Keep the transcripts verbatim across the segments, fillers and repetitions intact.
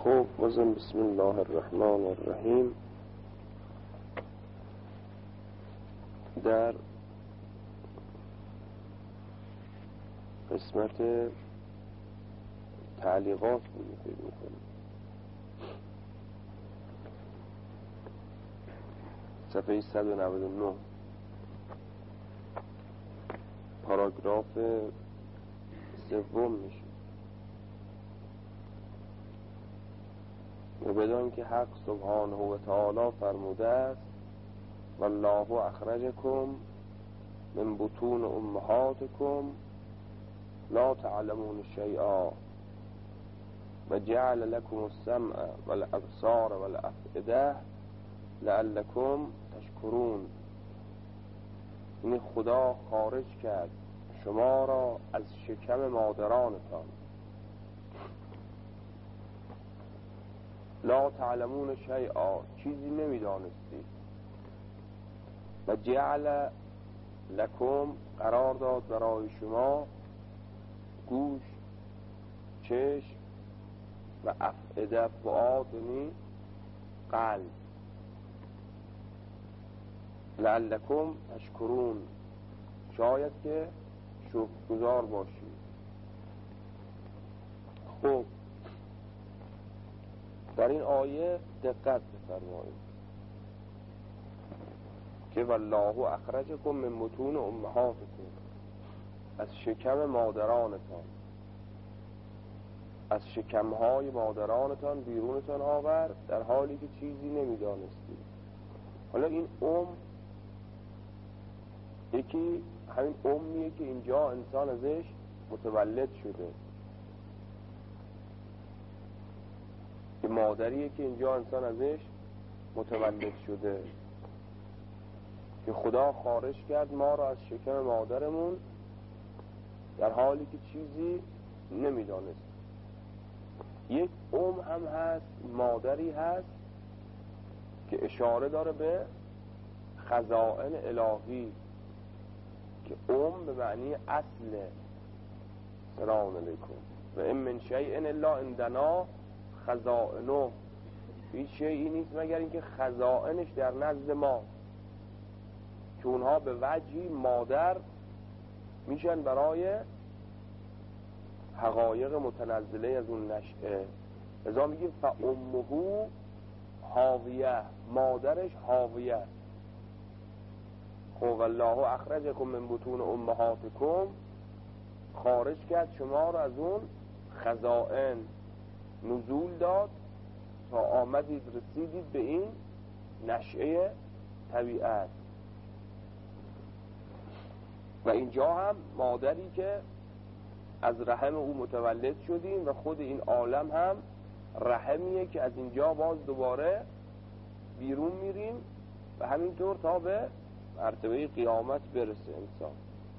خب بازم بسم الله الرحمن الرحیم. در قسمت تعلیقات بود فکر می‌کنم صفحه صد و نود و نه پاراگراف سوم میشه. و بدان که حق سبحانه و تعالی فرموده است والله اخرجکم من بطون امهاتکم لا تعلمون شیئا و جعل لكم السمع والابصار والافئده لعلكم تشکرون. این خدا خارج کرد شما را از شکم مادرانتان، لا تعلمون شیئا چیزی نمیدانستید، و جعل لکم قرار داد برای شما گوش، چشم و افئده فؤاد یعنی قلب، لعلکم تشکرون شاید که شکرگزار باشید. خب در این آیه دقت بفرمایید که والله اخرجکم من بطون امهاتکم، از شکم مادرانتان، از شکمهای مادرانتان بیرونتان آورد در حالی که چیزی نمیدانستید. حالا این ام یکی همین امیه که اینجا انسان ازش متولد شده، که مادریه که اینجا انسان ازش متولد شده، که خدا خارج کرد ما را از شکم مادرمون در حالی که چیزی نمیدانست. یک ام هم هست، مادری هست که اشاره داره به خزائن الهی، که ام به معنی اصله. سلام علیکم. و ان من شیء الا عندنا خزائنه، هیچ شیئی نیست مگر اینکه خزائنش در نزد ما، که اونها به وجهی مادر میشن برای حقایق متنزله از اون نشأه. لذا میگیم فامه حاویه، مادرش حاویه. خب والله اخرجکم من بطون امهاتکم، خارج کرد شما رو از اون خزائن، نزول داد تا آمدید رسیدید به این نشأه طبیعت. و اینجا هم مادری که از رحم او متولد شدیم و خود این عالم هم رحمیه که از اینجا باز دوباره بیرون میریم و همینطور تا به مرتبه قیامت برسه انسان.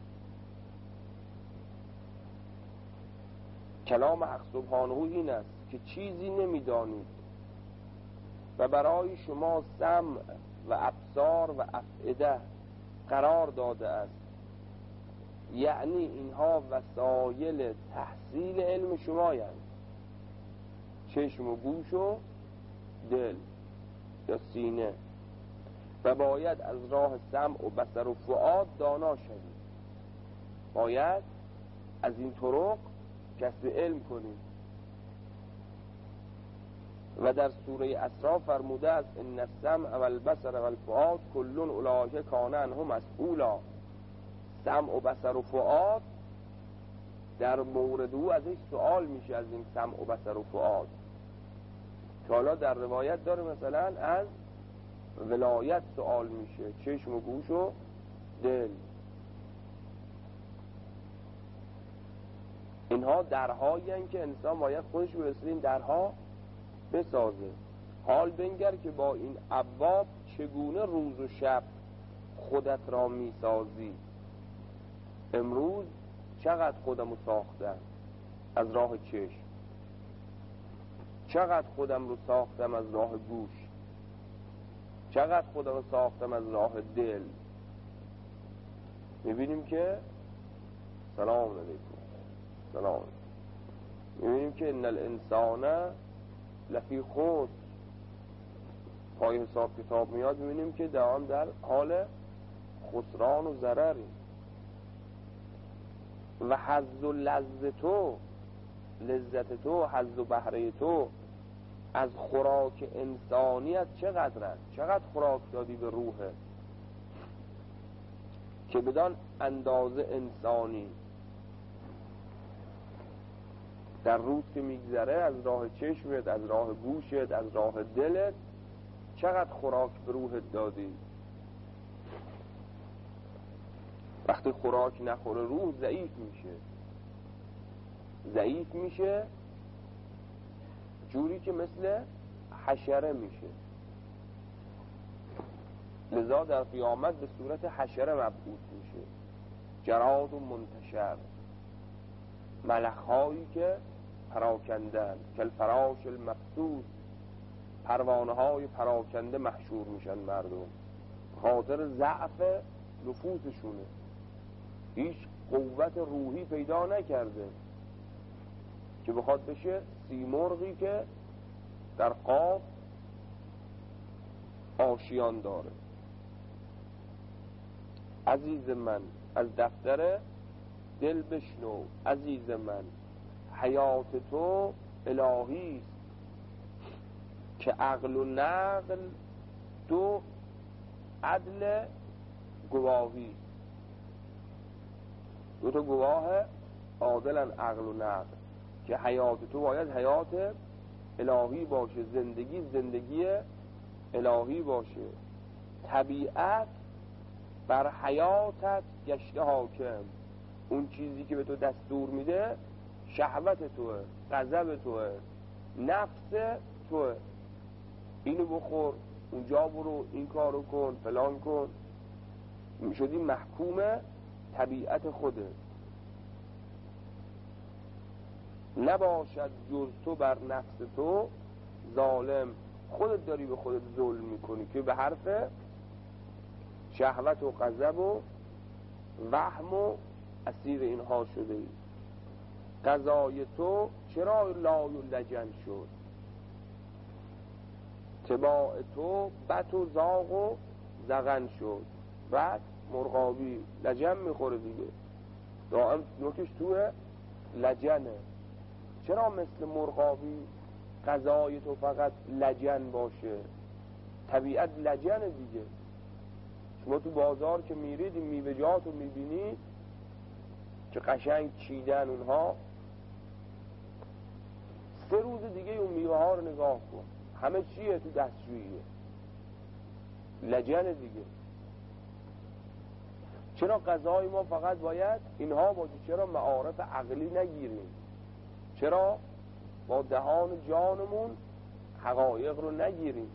کلام حق سبحانه این است که چیزی نمیدانید و برای شما سمع و ابصار و افئده قرار داده است، یعنی اینها وسایل تحصیل علم شما، یعنی چشم و گوش و دل یا سینه، و باید از راه سمع و بصر و فؤاد دانا شوید. باید از این طرق کسب علم کنید. و در سوره اسراء فرموده است ان السمع والبصر والفؤاد کل اولئک کان عنه مسئولا. سمع و بصر و فؤاد در مورد او ازش سوال میشه، از این سمع و بصر و فؤاد، که حالا در روایت داره مثلا از ولایت سوال میشه، چشم و گوش و دل. اینها درهایی هستند که انسان باید خودش به وسیله این درها بسازه. حال بنگر که با این ابواب چگونه روز و شب خودت را میسازی. امروز چقدر خودم رو ساختم از راه چشم، چقدر خودم رو ساختم از راه گوش، چقدر خودم رو ساختم از راه دل. میبینیم که سلام علیکم سلام میبینیم که ان الانسان لفی خسر. پای حساب کتاب میاد میبینیم که دوام در حال خسران و ضرری. و حظ و لذت تو، لذت تو، حظ و بهره تو از خوراک انسانیت چقدر است؟ چقدر خوراک دادی به روحه که بدان اندازه انسانی در روز که میگذره از راه چشمت، از راه گوشت، از راه دلت چقدر خوراک به روحت دادی. وقتی خوراک نخوره روح ضعیف میشه، ضعیف میشه جوری که مثل حشره میشه. لذا در قیامت به صورت حشره مبعوث میشه، جراد و منتشر، ملخ‌هایی که پراکندن، کل فراش المبثوث، پروانه های پراکنده محشور میشن مردم، خاطر ضعف نفوسشونه، هیچ قوت روحی پیدا نکرده که بخواد بشه سیمرغی که در قاف آشیان داره. عزیز من از دفتر دل بشنو، عزیز من حیات تو الهی است که عقل و نقل دو عدل گواهی، دو تا گواه عادلن عقل و نقل، که حیات تو باید حیات الهی باشه، زندگی زندگی الهی باشه. طبیعت بر حیاتت گشته حاکم، اون چیزی که به تو دستور میده شهوت توه، غضب توه، نفس توه، اینو بخور، اونجا برو، این کارو کن، فلان کن، شدی محکوم طبیعت خوده. نباشد جز تو بر نفس تو ظالم، خودت داری به خودت ظلم میکنی که به حرف شهوت و غضب و وهم و اسیر اینها شده ای. قضای تو چرا لای و لجن شد، تباع تو بط و زاغ و زغن شد. بعد مرغابی لجن میخوره دیگه، دائم نوکش توه لجنه. چرا مثل مرغابی غذای تو فقط لجن باشه؟ طبیعت لجنه دیگه. شما تو بازار که میرید این میوه‌جات رو میبینید که قشنگ چیدن اونها، سه روز دیگه اون میوه ها رو نگاه کن، همه چیه تو دستشوییه، لجنه دیگه. چرا غذای ما فقط باید اینها باشه؟ چرا معارف عقلی نگیریم؟ چرا با دهان جانمون حقایق رو نگیریم؟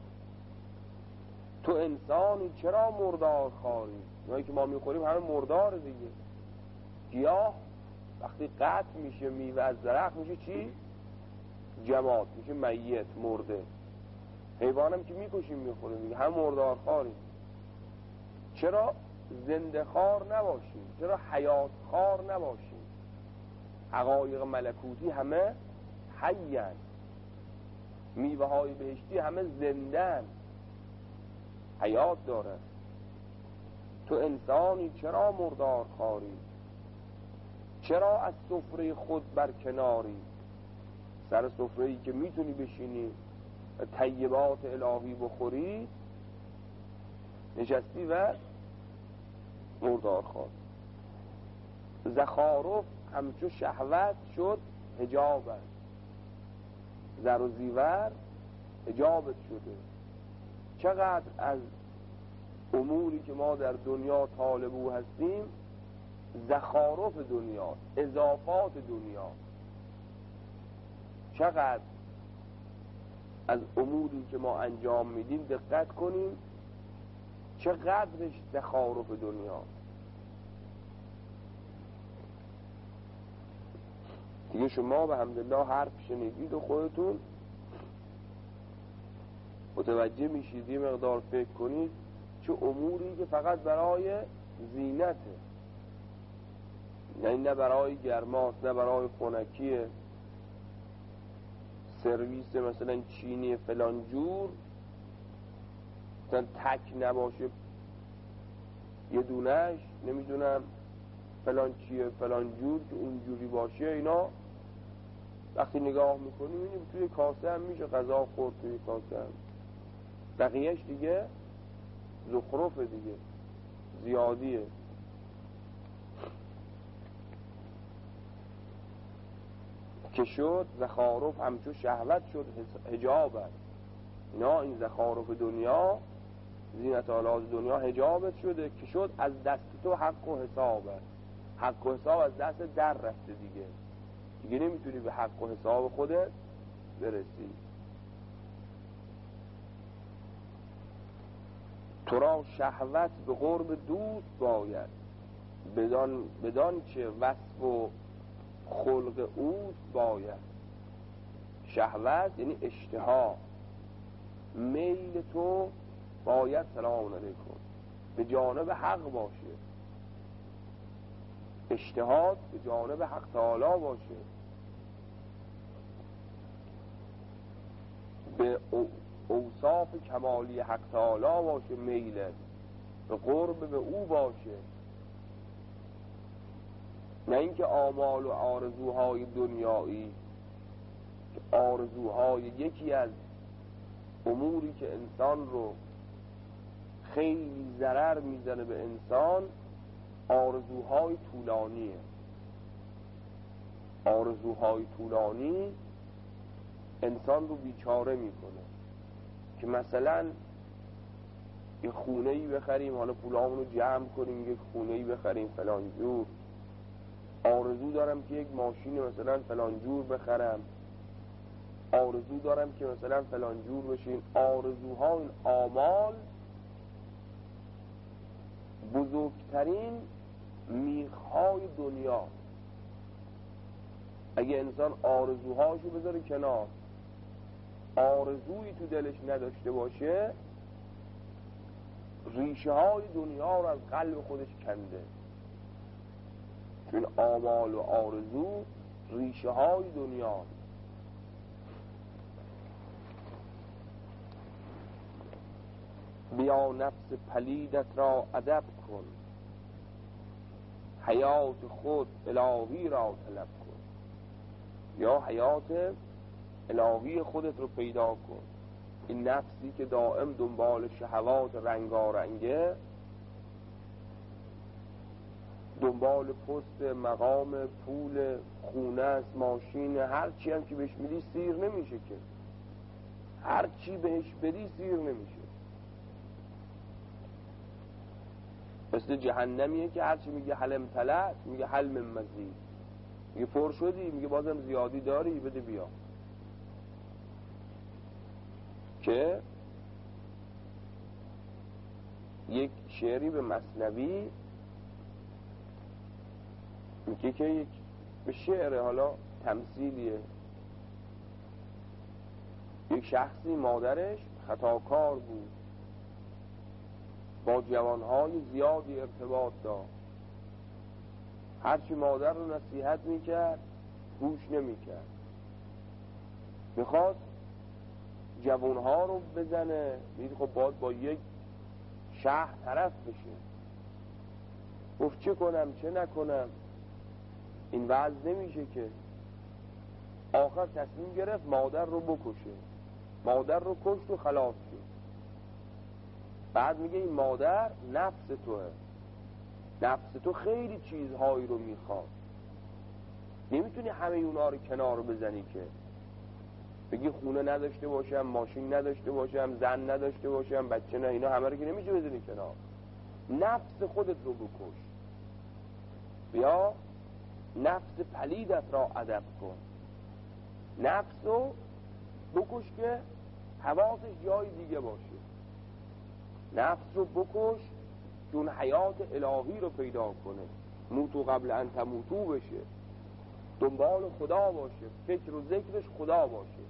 تو انسانی چرا مردار خاری؟ اینایی که ما میخوریم همه مردار دیگه. گیاه وقتی قطع میشه میوه از درخت میشه چی؟ جماد، میشه میت، مرده. حیوانم که میکشیم میخوریم دیگه، هم مردار خاریم. چرا زنده خار نباشیم؟ چرا حیات خار نباشیم؟ حقایق ملکوتی همه حیان، میوه های بهشتی همه زندن، حیات داره. تو انسانی چرا مردار خاری؟ چرا از سفره خود بر کناری؟ سر سفره‌ای که میتونی بشینی طیبات الهی بخوری نشستی و مردار خاری. زخارف همچو شهوت شد حجابت، زر و زیور حجابت شده. چقدر از اموری که ما در دنیا طالبو هستیم زخارف دنیا، اضافات دنیا. چقدر از اموری که ما انجام میدیم دقت کنیم چقدرش زخارف دنیا. دیگه شما به حمدالله حرف شنیدید و خودتون متوجه میشید، یه مقدار فکر کنید چه اموری که فقط برای زینته، یعنی نه برای گرماست نه برای خنکیه، سرویس مثلا چینی فلان جور مثلا تک نباشه یه دونش، نمیدونم فلان چیه فلان جور که اونجوری باشه، اینا وقتی نگاه میکنی میبینی توی کاسه هم میشه غذا خورد، توی کاسه هم بقیهش دیگه زخرفه دیگه، زیادیه. که شد زخارف همچو شهوت شد حجابت. اینا این زخارف دنیا، زینت آلات دنیا حجابت شده که شد از دست تو حق و حسابت. حق و حساب از دست در رفته دیگه، دیگه نمیتونی به حق و حساب خودت برسی. تو را شهوت به قرب دوست باید، بدان, بدان چه وصف و خلق اوست باید. شهوت یعنی اشتها، میل تو باید سلام علیکم به جانب حق باشه، اشتهات به جانب حق تعالی باشه، به اوصاف کمالی حق تعالی باشه، میلت به قرب به او باشه، نه اینکه آمال و آرزوهای دنیایی که آرزوهای یکی از اموری که انسان رو خیلی ضرر میزنه به انسان، آرزوهای طولانیه. آرزوهای طولانی انسان رو بیچاره میکنه. که مثلا یه خونه‌ای بخریم، حالا پولامون رو جمع کنیم یک خونه‌ای بخریم فلان جور، آرزو دارم که یک ماشین مثلا فلان جور بخرم، آرزو دارم که مثلا فلان جور بشین. آرزوها، این آمال بزرگترین میخهای دنیا. اگه انسان آرزوهاشو بذاره کنار، آرزویی تو دلش نداشته باشه، ریشه های دنیا رو از قلب خودش کنده. چون آمال و آرزو ریشه های دنیا. بیا نفس پلیدت را ادب کن، حیات خود الهی را طلب کن. یا حیات الهی خودت رو پیدا کن. این نفسی که دائم دنبال شهوات رنگارنگه، دنبال پست، مقام، پول، خونه، ماشین، هر چی هم که بهش میدی سیر نمیشه. که هر چی بهش بدی سیر نمیشه. مثل جهنمیه که هر چی میگه حل امتلأت، میگه حل من مزید. میگه پر شدی، میگه بازم زیادی داری، بده بیا. که یک شعری به مثنوی میگه که یک به شعر، حالا تمثیلیه، یک شخصی مادرش خطاکار بود، با جوانهای زیادی ارتباط داشت، هرچی مادر رو نصیحت میکرد گوش نمیکرد، میخواست جوانها رو بزنه، میگه خب باید با یک شهر طرف بشه. گفت چه کنم چه نکنم، این وضع نمیشه. که آخر تصمیم گرفت مادر رو بکشه. مادر رو کشت و خلاص شد. بعد میگه این مادر نفس توه، نفس تو خیلی چیزهایی رو میخواد، نمیتونی همه اونا رو کنار بزنی. که بگی خونه نداشته باشم، ماشین نداشته باشم، زن نداشته باشم، بچه نه، اینا همه رو که نمیشه بزنی کنار. نفس خودت رو بکش. بیا نفس پلیدت را ادب کن. نفس رو بکش که حواسش جای دیگه باشه. نفس رو بکش که اون حیات الهی رو پیدا کنه، موتو قبل ان تموتو بشه، دنبال خدا باشه، فکر و ذکرش خدا باشه.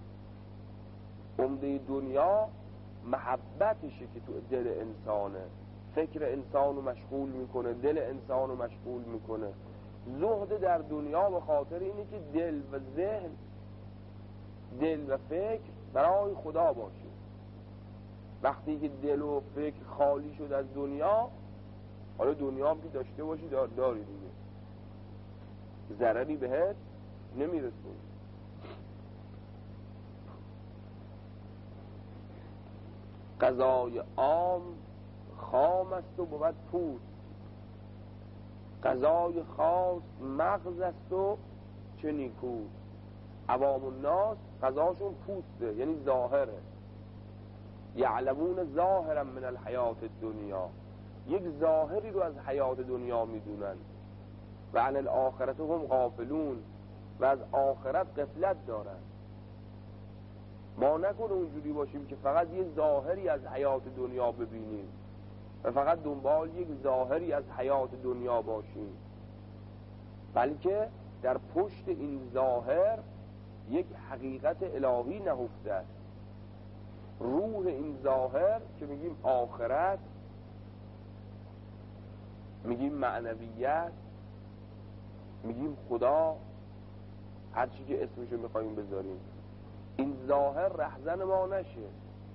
عمده دنیا محبتشه که تو دل انسانه، فکر انسانو مشغول میکنه، دل انسانو مشغول میکنه. زهد در دنیا به خاطر اینه که دل و ذهن دل و فکر برای خدا باشه. وقتی که دل و فکر خالی شد از دنیا، حالا دنیا هم که داشته باشی دار داری دیگه، ضرری بهت نمیرسون. غذای عام خام است و بود پوست، غذای خاص مغز است و چه نیکوست. عوام الناس غذاشون پوسته، یعنی ظاهره. یعلمون ظاهرا من الحیات الدنیا، یک ظاهری رو از حیات دنیا میدونن. و عن الاخرت هم غافلون، و از آخرت غفلت دارن. ما نکنه اونجوری باشیم که فقط یک ظاهری از حیات دنیا ببینیم و فقط دنبال یک ظاهری از حیات دنیا باشیم، بلکه در پشت این ظاهر یک حقیقت الهی نهفته است. روح این ظاهر که میگیم آخرت، میگیم معنویت، میگیم خدا، هر چی که اسمشو میخواییم بذاریم، این ظاهر رهزن ما نشه.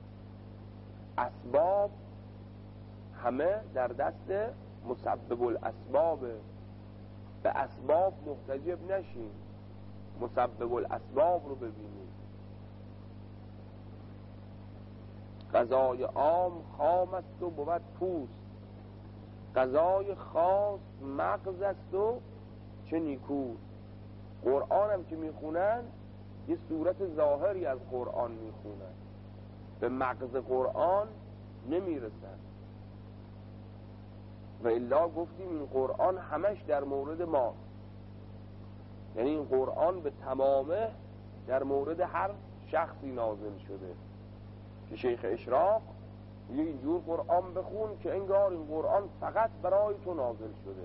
اسباب همه در دست مسبب الاسباب، به اسباب محتجب نشیم، مسبب الاسباب رو ببینیم. غذای عام خام است و بود پوست، غذای خاص مغز است و چه نیکوست. قرآن هم که میخونن یه صورت ظاهری از قرآن میخونن، به مغز قرآن نمیرسن. و الا گفتیم این قرآن همش در مورد ما، یعنی این قرآن به تمامه در مورد هر شخصی نازل شده. که شیخ اشراق یه اینجور قرآن بخون که انگار این قرآن فقط برای تو نازل شده.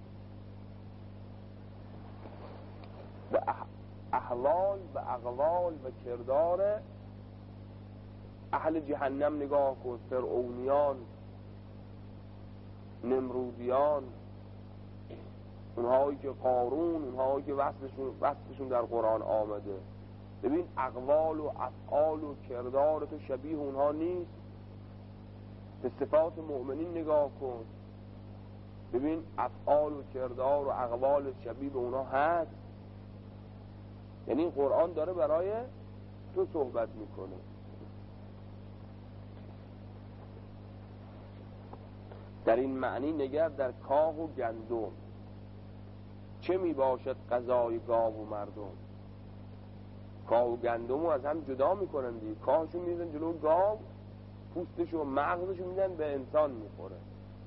به احوال و اقوال و کردار اهل جهنم نگاه کن، فرعونیان، نمرودیان، اونهایی که قارون، اونهایی که وصفشون, وصفشون در قرآن آمده. ببین اقوال و افعال و کردار تو شبیه اونها نیست. به صفات مؤمنین نگاه کن، ببین افعال و کردار و اقوال شبیه به اونها هست. یعنی این قرآن داره برای تو صحبت میکنه. در این معنی نگر در کاه و گندم، چه می باشد غذای گاو و مردم. کاه و گندم رو از هم جدا میکنن دیگه. کاهشون میزن جلو گاو، پوستش و مغزش میدن به انسان میخوره.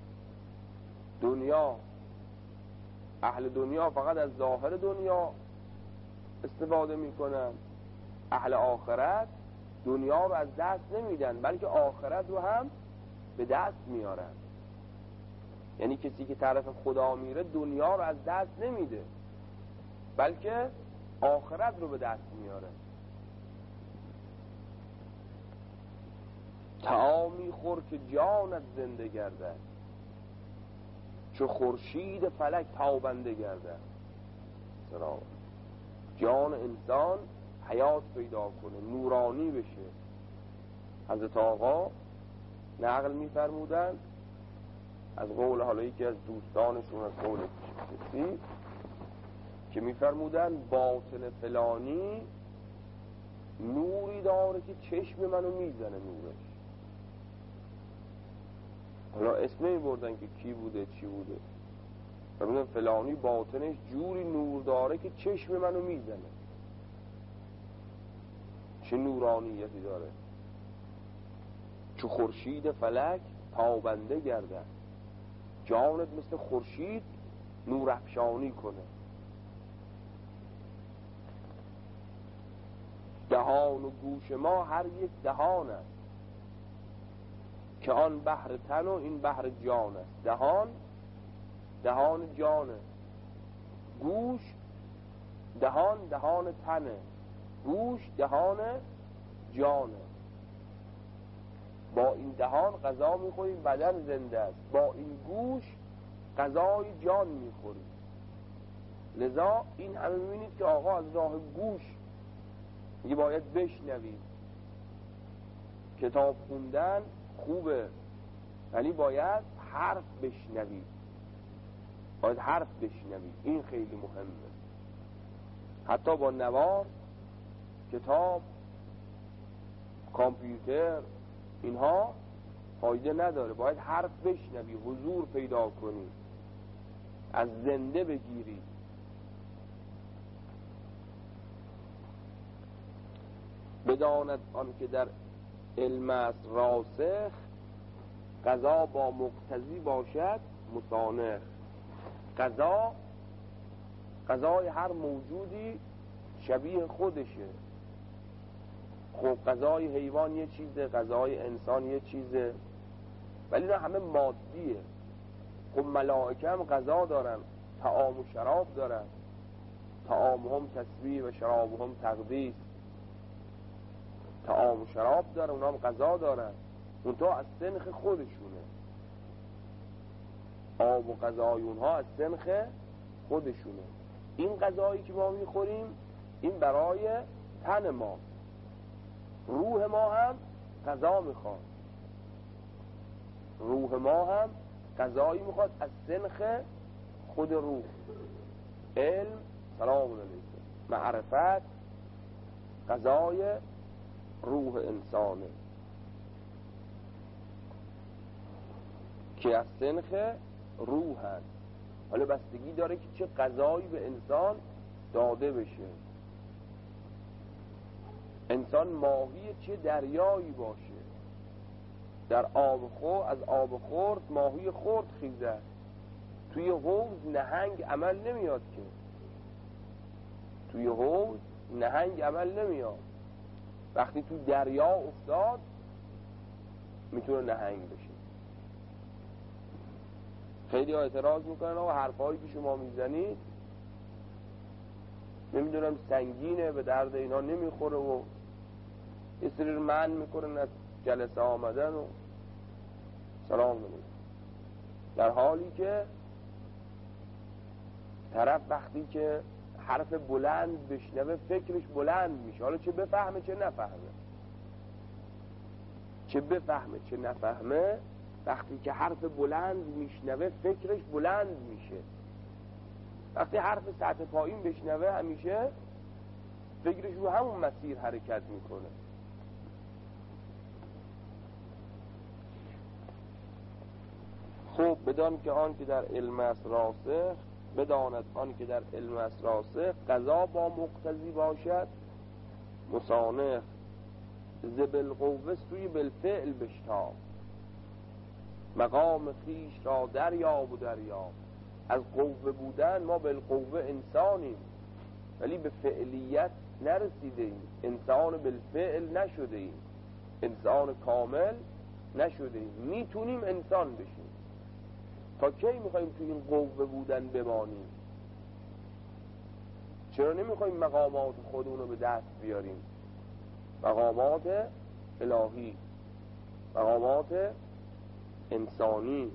دنیا، اهل دنیا فقط از ظاهر دنیا استفاده میکنن. اهل آخرت دنیا رو از دست نمیدن، بلکه آخرت رو هم به دست میارن. یعنی کسی که طرف خدا میره دنیا رو از دست نمیده، بلکه آخرت رو به دست میاره. طعامی خور که جانت زنده گردد، چو خورشید فلک تابنده گردد. سلام. جان انسان حیات پیدا کنه، نورانی بشه. حضرت آقا نقل می‌فرمودن از قول حالا یکی از دوستانشون، از قول کسی که می‌فرمودن باطن فلانی نوری داره که چشم منو میزنه نورش. حالا اسم نمی‌بردن که کی بوده چی بوده، فرمودن فلانی باطنش جوری نور داره که چشم منو میزنه. چه نورانیتی داره. چو خورشید فلک تابنده گردد، جانت مثل خورشید نور افشانی کنه. دهان و گوش ما هر یک دهان است، که آن بحر تن و این بحر جان است. دهان دهان جانه، گوش دهان دهان تنه، گوش دهان جانه. با این دهان غذا میخوریم بدن زنده است، با این گوش غذای جان میخوریم. لذا این همه میبینید که آقا از راه گوش میگه باید بشنوید. کتاب خوندن خوبه ولی باید حرف بشنوید، باید حرف بشنوید، این خیلی مهمه. حتی با نوار، کتاب، کامپیوتر اینها فایده نداره، باید حرف بشنوی، حضور پیدا کنی، از زنده بگیری. بداند آن که در علم است راسخ، قضا با مقتضی باشد مسانخ. قضا، قضای هر موجودی شبیه خودشه. خب قضای حیوان یه چیزه، قضای انسان یه چیزه، ولی نه همه مادیه. خب ملائکه هم قضا دارن، طعام و شراب دارن، طعام هم تسبیح و شراب هم تقدیس. طعام و شراب دارن، اونا هم قضا دارن، اونتا از سنخ خودشونه. آب و غذای اونها از سنخ خودشونه. این غذایی که ما میخوریم این برای تن ما، روح ما هم غذا میخواد، روح ما هم غذایی میخواد از سنخ خود روح. علم، سلام علیکم، معرفت غذای روح انسانه که از سنخ روح هست. حالا بستگی داره که چه غذایی به انسان داده بشه. انسان ماهی چه دریایی باشه، در آب خور، از آب خورد ماهی خورد خیزد. توی حوض نهنگ عمل نمیاد که، توی حوض نهنگ عمل نمیاد، وقتی تو دریا افتاد میتونه نهنگ بشه. خیلی ها اعتراض میکنن و حرفایی که شما میزنید نمیدونم سنگینه، به درد اینا نمیخوره و یه سری رو من میکنن از جلسه آمدن و سلام علیکم، در حالی که طرف وقتی که حرف بلند بشنوه فکرش بلند میشه. حالا چه بفهمه چه نفهمه، چه بفهمه چه نفهمه، وقتی که حرف بلند میشنوه فکرش بلند میشه. وقتی حرف سطح پایین بشنوه همیشه فکرش رو همون مسیر حرکت میکنه. خب بدان که آن که در علم است راسخ، بداند آن که در علم است راسخ، قضا با مقتضی باشد مسانخ. ز بالقوه سوی بالفعل بشتاب، مقام خیش را دریاب و دریاب. از قوه بودن ما بالقوه انسانیم ولی به فعلیت نرسیده ایم، انسان بالفعل نشده ایم، انسان کامل نشده ایم. میتونیم انسان بشیم. تا کی میخواییم تو این قوه بودن بمانیم؟ چرا نمیخواییم مقامات خودمون رو به دست بیاریم؟ مقامات الهی، مقامات انسانی،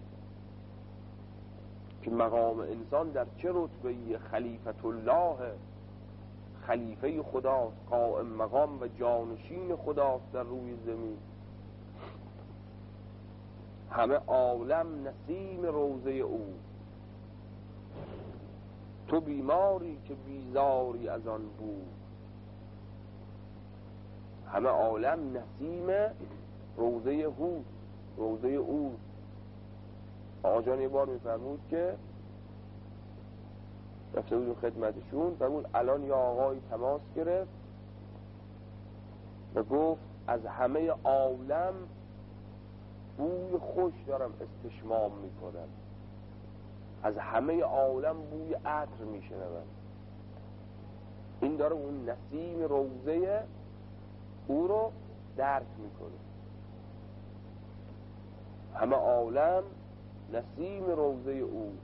که مقام انسان در چه رتبه‌ای؟ خلیفت الله، خلیفه خداست، قائم مقام و جانشین خداست در روی زمین. همه عالم نسیم روضه او، تو بیماری که بیزاری از آن بود. همه عالم نسیم روضه او، روضه او. آقا جان یه بار میفرمود که رفته بودیم خدمتشون، فرمود الان یا آقای تماس گرفت و گفت از همه عالم بوی خوش دارم استشمام میکنم، از همه عالم بوی عطر میشنوم. این داره اون نسیم روضه او رو درک میکنه. همه عالم نسیم روضه او،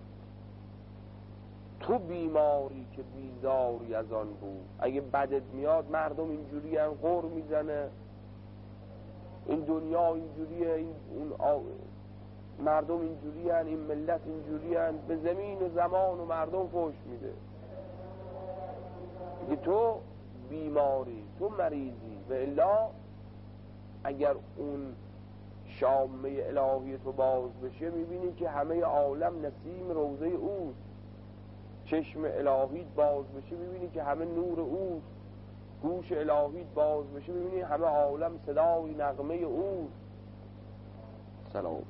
تو بیماری که بیزاری از آن بود. اگه بدت میاد مردم اینجوری هم غر میزنه، این دنیا اینجوریه، این اون آ... مردم اینجوری هن، این ملت اینجوری هن، به زمین و زمان و مردم فوش میده. اگه تو بیماری تو مریضی. و الا اگر اون شامه الهی تو باز بشه میبینی که همه عالم نسیم روضه اوست. چشم الهی باز بشه میبینی که همه نور اوست. گوش الهی باز بشه میبینی همه عالم صدای نغمه اوست. سلام.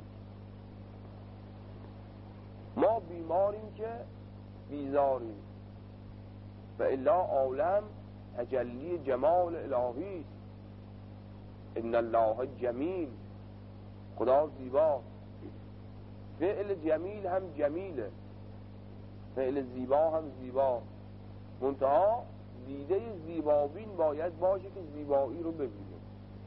ما بیماریم که بیزاریم، و الا عالم تجلی جمال الهی است. ان الله جمیل، خدا زیبا. فعل جمیل هم جمیله، فعل زیبا هم زیبا. منتها دیده زیبابین باید باشه که زیبایی رو ببینه.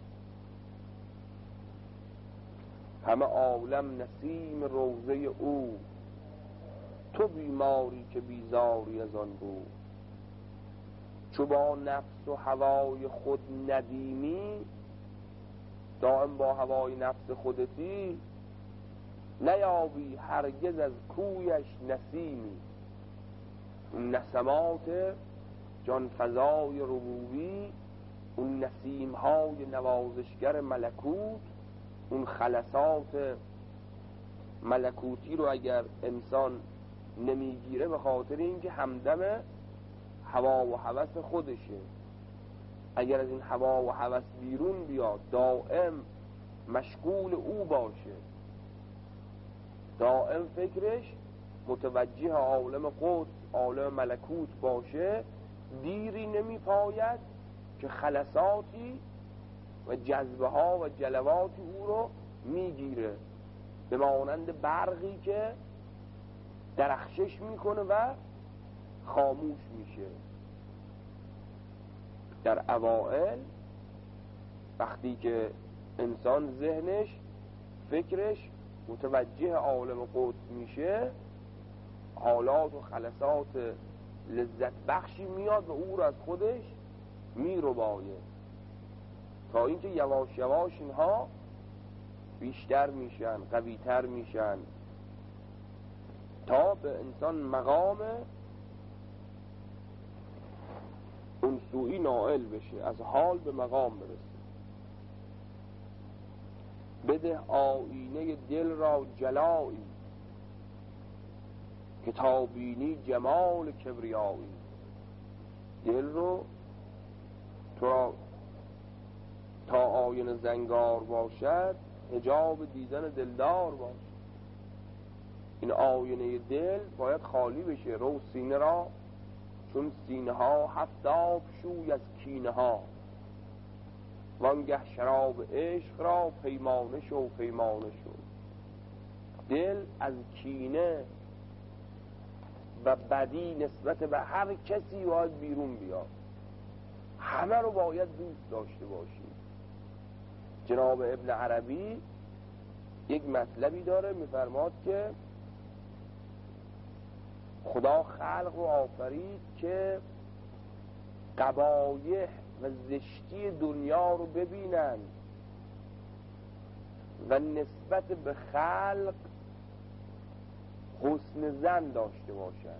همه عالم نسیم روضه او، تو بیماری که بیزاری از آن بود. چو با نفس و هوای خود ندیمی، دائم با هوای نفس خودتی، نیابی هرگز از کویش نسیمی. اون نسمات جانفزای ربوبی، اون نسیم های نوازشگر ملکوت، اون خلصات ملکوتی رو اگر انسان نمیگیره به خاطر اینکه همدم هوا و هوس خودشه. اگر از این هوا و هوس بیرون بیاد، دائم مشغول او باشه، دائم فکرش متوجه عالم قدس، عالم ملکوت باشه، دیری نمی پاید که خلصاتی و جذبه ها و جلواتی او رو میگیره، به مانند برقی که درخشش میکنه و خاموش میشه. در اوائل وقتی که انسان ذهنش فکرش متوجه عالم قدس میشه، حالات و خلصات لذت بخشی میاد و او رو از خودش میربایه، تا اینکه یواش یواش اینها بیشتر میشن، قویتر میشن، تا به انسان مقام اون سوی نائل بشه، از حال به مقام برسه. بده آینه دل را جلایی، که تا بینی جمال کبریایی. دل رو تو تا آینه زنگار باشد، حجاب دیدن دلدار باشد. این آینه دل باید خالی بشه. رو سینه را چون سینه ها هفتاب شوی از کینه ها، وانگه شراب عشق را پیمانه شو پیمانه شو. دل از کینه و بدی نسبت به هر کسی باید بیرون بیاد. همه رو باید دوست داشته باشی. جناب ابن عربی یک مطلبی داره، میفرماد که خدا خلق رو آفرید که قبایح و زشتی دنیا رو ببینن و نسبت به خلق حسن ظن داشته باشن.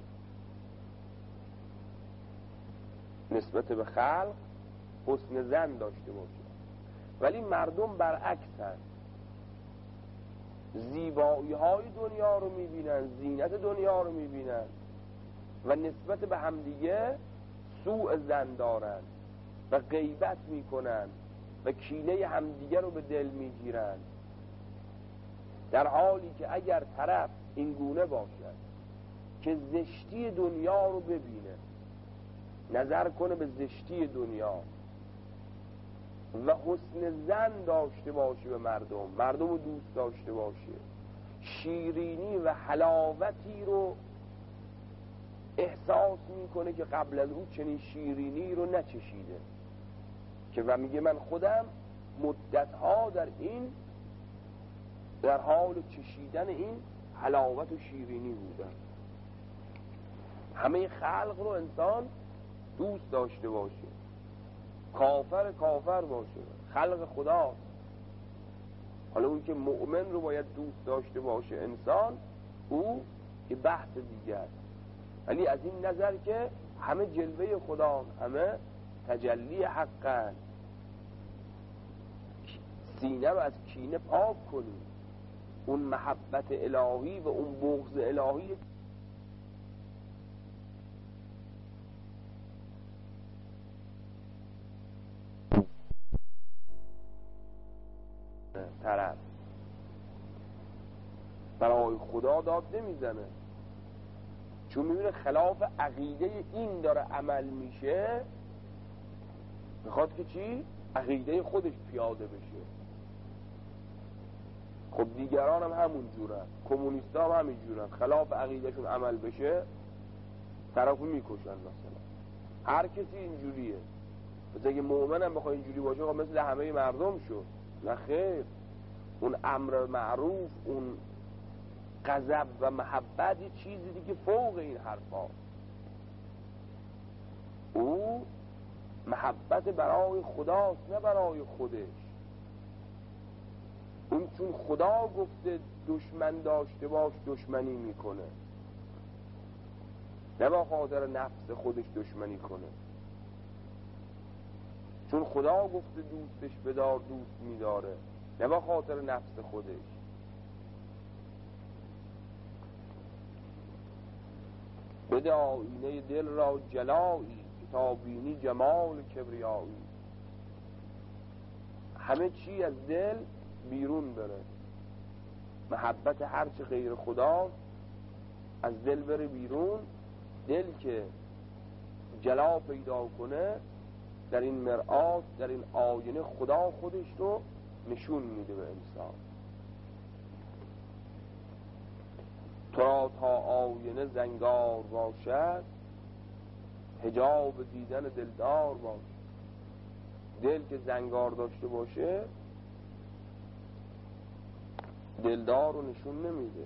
نسبت به خلق حسن ظن داشته باشن. ولی مردم برعکسن، زیبایی های دنیا رو میبینن، زینت دنیا رو میبینن و نسبت به همدیگه سوء ظن دارن و غیبت میکنن و کینه همدیگه رو به دل میگیرن، در حالی که اگر طرف این گونه باشد که زشتی دنیا رو ببینه، نظر کنه به زشتی دنیا و حسن ظن داشته باشه به مردم، مردم رو دوست داشته باشه، شیرینی و حلاوتی رو احساس میکنه که قبل از او چنین شیرینی رو نچشیده، که و میگه من خودم مدتها در این در حال چشیدن این حلاوت و شیرینی بودم. همه خلق رو انسان دوست داشته باشه، کافر کافر باشه، خلق خداست. حالا اون که مؤمن رو باید دوست داشته باشه انسان، او که بحث دیگر، ولی از این نظر که همه جلوه خدا، همه تجلی حقن، سینه رو از کینه پاک کنی. اون محبت الهی و اون بغض الهی طرف برای خدا داد نمیزنه، چون میبینه خلاف عقیده این داره عمل میشه، میخواد که چی؟ عقیده خودش پیاده بشه. خب دیگران هم همون جورن، کمونیست هم همین جورن، خلاف عقیدهشون عمل بشه طرفو میکشن مثلا. هر کسی اینجوریه. مثل اگه مؤمن هم بخواه اینجوری باشه خب مثل همه مردم شد. نه خیر، اون امر معروف، اون غضب و محبت یه چیزی دیگه فوق این حرفا. او محبت برای خداست نه برای خودش. اون چون خدا گفته دشمن داشته باش دشمنی میکنه، نه با خاطر نفس خودش دشمنی کنه. چون خدا گفته دوستش بدار دوست میداره، نه با خاطر نفس خودش. بده آینه دل را جلایی، تا بینی جمال کبریایی. همه چی از دل بیرون بره، محبت هرچه غیر خدا از دل بره بیرون. دل که جلا پیدا کنه در این مرآت، در این آینه، خدا خودش رو نشون میده به انسان. تو را تا آینه زنگار باشد، حجاب دیدن دلدار باشد. دل که زنگار داشته باشه دلدار رو نشون نمیده.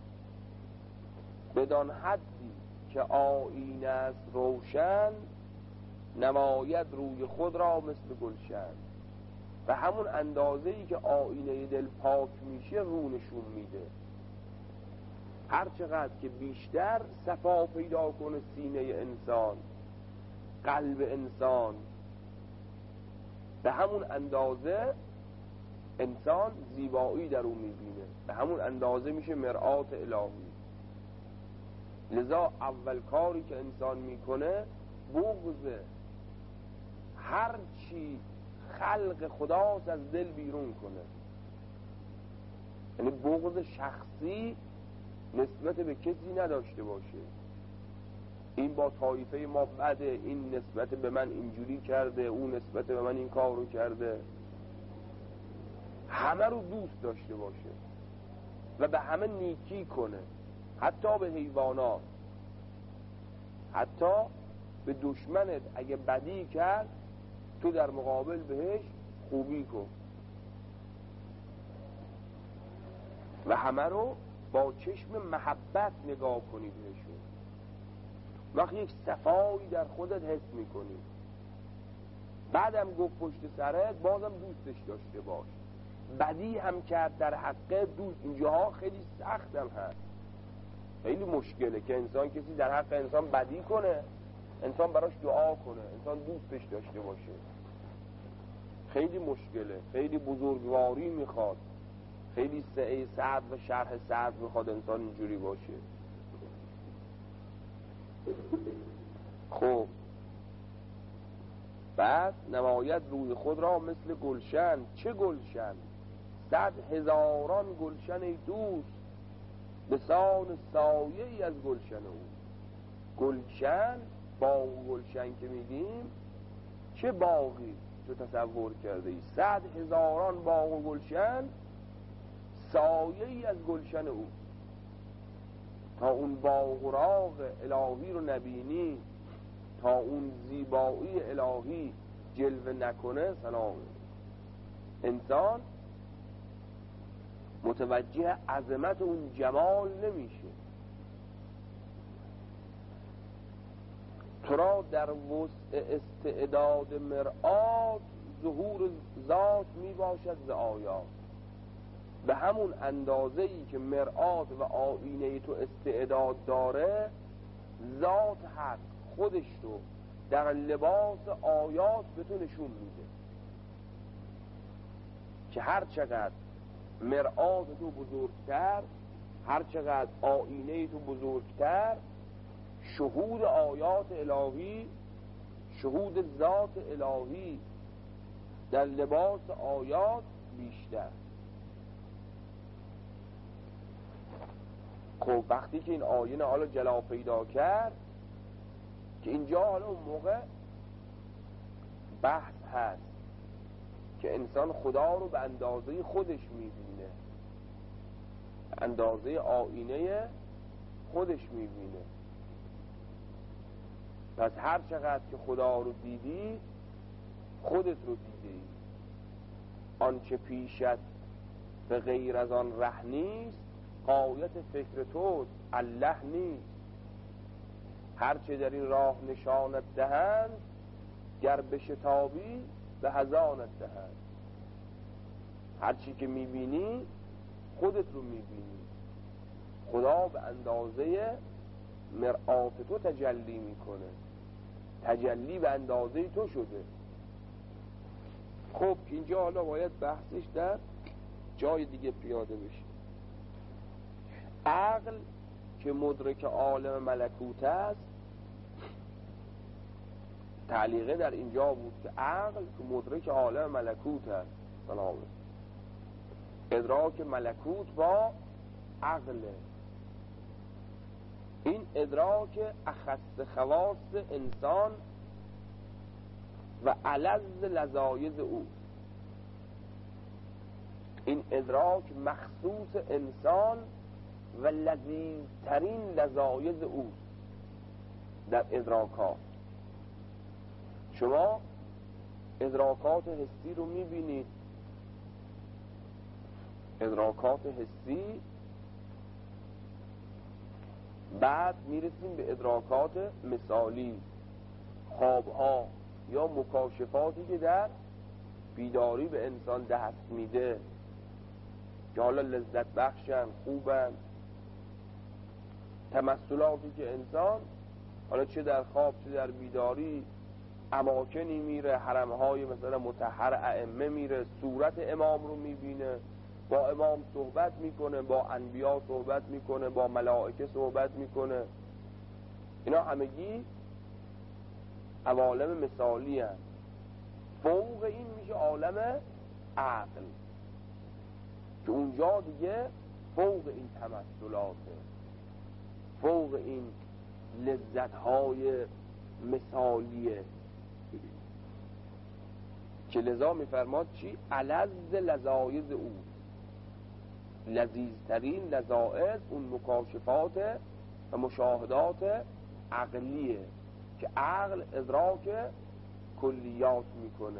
بدان حدی که آینه است روشن، نماید روی خود را مثل گلشن. و همون اندازه‌ای که آینه دل پاک میشه رو نشون میده. هر چقدر که بیشتر صفا پیدا کنه سینه انسان، قلب انسان، به همون اندازه انسان زیبایی در اون میبینه، به همون اندازه میشه مرآت الهی. لذا اول کاری که انسان میکنه بغض هر چی خلق خداست از دل بیرون کنه. یعنی بغض شخصی نسبت به کسی نداشته باشه. این با طایفه ما بده، این نسبت به من اینجوری کرده، اون نسبت به من این کار رو کرده. همه رو دوست داشته باشه و به همه نیکی کنه، حتی به حیوانات، حتی به دشمنت اگه بدی کرد تو در مقابل بهش خوبی کن و همه رو با چشم محبت نگاه کنی بهشون. وقتی یک صفایی در خودت حس میکنی، بعدم گفت پشت سرت بازم دوستش داشته باش. بدی هم کرد در حق دوست، اینجاها خیلی سختم هست، خیلی مشکله که انسان کسی در حق انسان بدی کنه، انسان براش دعا کنه، انسان دوستش داشته باشه. خیلی مشکله، خیلی بزرگواری میخواد، خیلی سعی صبر و شرح صبر میخواد انسان اینجوری باشه. خب بعد نماید روی خود را مثل گلشن. چه گلشن؟ صد هزاران گلشن ای دوست، به سان سایه ای از گلشن او. گلشن، باغ و گلشن که میگیم، چه باغی تو تصور کرده ای؟ صد هزاران باغ و گلشن سایه ای از گلشن او. تا اون باغ و راغ الهی رو نبینی، تا اون زیبایی الهی جلوه نکنه، سلام، انسان متوجه عظمت اون جمال نمیشه. تو را در وسع استعداد مرآت، ظهور ذات می باشد ز آیات. به همون اندازه‌ای که مرآت و آینه تو استعداد داره، ذات حق خودش رو در لباس آیات به تو نشون میده که هر چقدر مرآت تو بزرگتر، هر چقدر آینه تو بزرگتر، شهود آیات الهی، شهود ذات الهی در لباس آیات بیشتر. خب وقتی که این آینه حالا جلا پیدا کرد، که اینجا حالا اون موقع بحث هست که انسان خدا رو به اندازه خودش میبینه، اندازه آینه خودش میبینه. پس هر چقدر که خدا رو دیدی خودت رو دیدی. آنچه پیشت به غیر از آن ره نیست، غایت فکر توست الله نیست. هرچه در این راه نشانت دهند، گر بشتابی به هزانت دهند. هرچی که میبینی خودت رو میبینی. خدا به اندازه مرآت تو تجلی میکنه، تجلی به اندازه تو شده. خب اینجا حالا باید بحثش در جای دیگه پیاده بشه. عقل که مدرک عالم ملکوت است، تعلیقه در اینجا بود که عقل که مدرک عالم ملکوت است. سلام. ادراک ملکوت با عقله. این ادراک اخص خواص انسان و الذ لذایذ او. این ادراک مخصوص انسان و لذیذترین لذایذ او در ادراکات. شما ادراکات حسی رو میبینید، ادراکات حسی، بعد میرسیم به ادراکات مثالی، خوابها یا مکاشفاتی که در بیداری به انسان دست میده که حالا لذت بخشن، خوبن. تمثلاتی که انسان حالا چه در خواب چه در بیداری اماکنی میره، حرمهای مثلا مطهر ائمه میره، صورت امام رو میبینه، با امام صحبت میکنه، با انبیا صحبت میکنه، با ملائکه صحبت میکنه. اینا همگی عوالم مثالی هست. فوق این میشه عالم عقل که اونجا دیگه فوق این تمثلاته، فوق این لذتهای مثالیه که لذا میفرماد چی؟ الذ لذایذ او. لذیذترین لذایذ اون مکاشفات و مشاهدات عقلیه که عقل ادراک کلیات میکنه.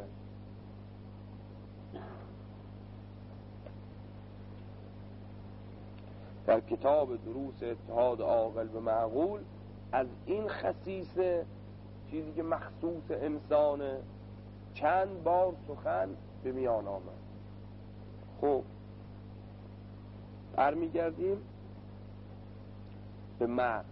در کتاب دروس اتحاد عاقل به معقول از این خصیصه، چیزی که مخصوص انسانه، چند بار سخن به میان آمد. خب برمیگردیم به متن.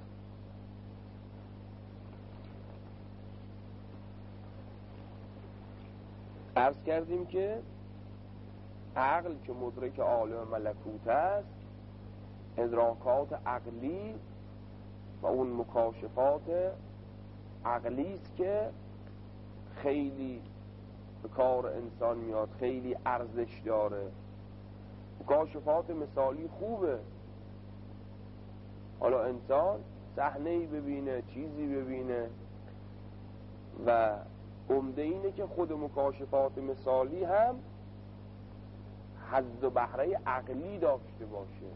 عرض کردیم که عقل که مدرک عالم ملکوت است، ادراکات عقلی و اون مکاشفات عقلی است که خیلی به کار انسان میاد، خیلی ارزش داره. مکاشفات مثالی خوبه، حالا انسان صحنه‌ای ببینه، چیزی ببینه، و عمده اینه که خود مکاشفات مثالی هم حظ و بهره عقلی داشته باشه.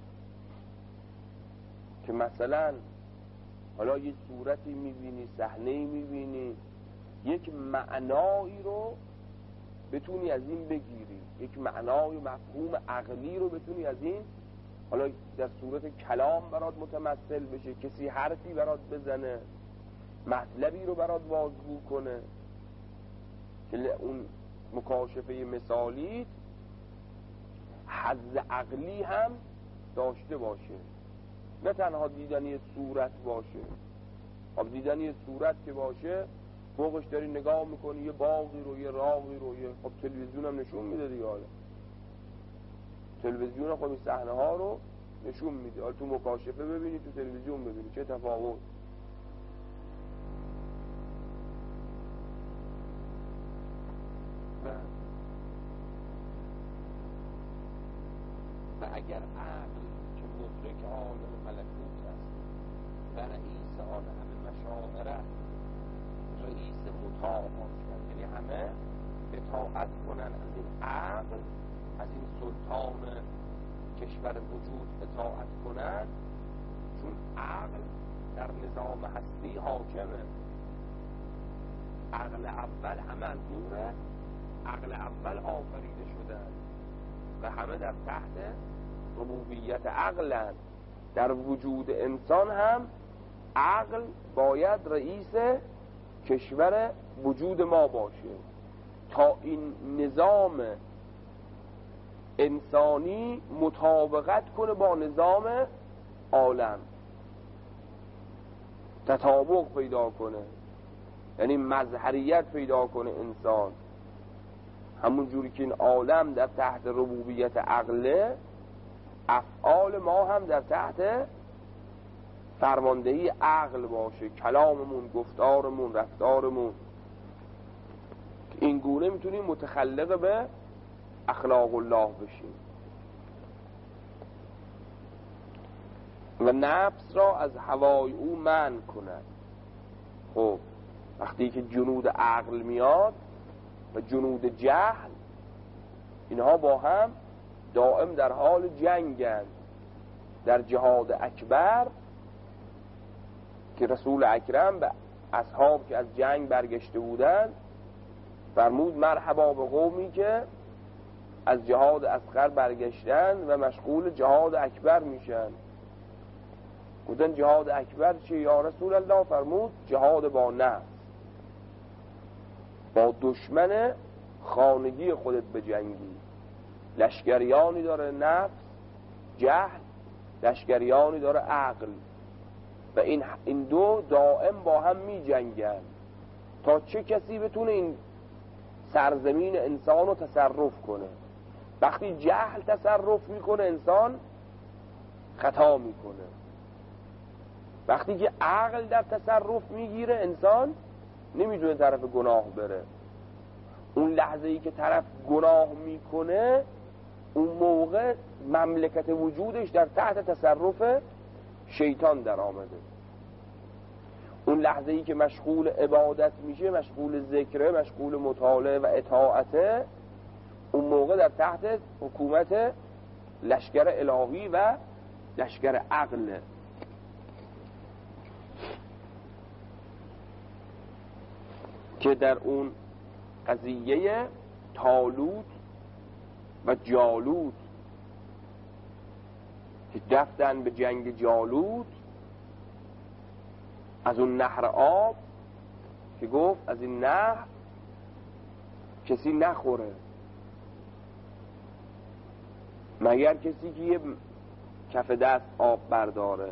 که مثلا حالا یه صورتی میبینی، صحنه‌ای میبینی، یک معنایی رو بتونی از این بگیری، یک معنای مفهوم عقلی رو بتونی از این، حالا در صورت کلام برات متمثل بشه، کسی حرفی برات بزنه، مطلبی رو برات بازگو کنه، که اون مکاشفه مثالی حظ عقلی هم داشته باشه، نه تنها دیدنی صورت باشه. خب دیدنی صورت که باشه فوقش داری نگاه میکنی یه باغی رو، یه راغی رو، یه خب تلویزیون هم نشون میده دیگه. حالا تلویزیون هم خب این صحنه ها رو نشون میده. حالا تو مکاشفه ببینی، تو تلویزیون ببینی، چه تفاوت. و اگر عقل که مدرک عالم ملکوت است و رئیس آن همه مشاعر است، رئیس مطاع باشد، یعنی همه اطاعت کنن از این عقل، از این سلطان کشور وجود اطاعت کنن، چون عقل در نظام هستی حاکمه. عقل اول همه از نوره، عقل اول آفریده شده و همه در تحت ربوبیت عقلند. در وجود انسان هم عقل باید رئیس کشور وجود ما باشه تا این نظام انسانی مطابقت کنه با نظام عالم، تطابق پیدا کنه، یعنی مظهریت پیدا کنه انسان. همون جوری که این عالم در تحت ربوبیت عقله، افعال ما هم در تحت فرماندهی عقل باشه، کلاممون، گفتارمون، رفتارمون. این گونه میتونیم متخلق به اخلاق الله بشیم و نفس را از هوای او منع کند. خب وقتی که جنود عقل میاد و جنود جهل، اینها با هم دائم در حال جنگند. در جهاد اکبر که رسول اکرم به اصحاب که از جنگ برگشته بودند فرمود مرحبا به قومی که از جهاد اصغر برگشتن و مشغول جهاد اکبر میشن. گفتن جهاد اکبر چه یا رسول الله؟ فرمود جهاد با نفس، با دشمن خانگی خودت بجنگی. لشکریانی داره نفس جهل، لشکریانی داره عقل و این این دو دائم با هم می جنگن تا چه کسی بتونه این سرزمین انسان رو تصرف کنه. وقتی جهل تصرف میکنه انسان خطا میکنه، وقتی که عقل در تصرف میگیره انسان نمیتونه طرف گناه بره. اون لحظه ای که طرف گناه میکنه اون موقع مملکت وجودش در تحت تصرف شیطان در آمده. اون لحظه ای که مشغول عبادت میشه، مشغول ذکره، مشغول مطالعه و اطاعته، اون موقع در تحت حکومت لشکر الهی و لشکر عقل. که در اون قضیه طالوت و جالوت که رفتن به جنگ جالوت، از اون نهر آب که گفت از این نهر کسی نخوره مگر کسی که یه کف دست آب برداره.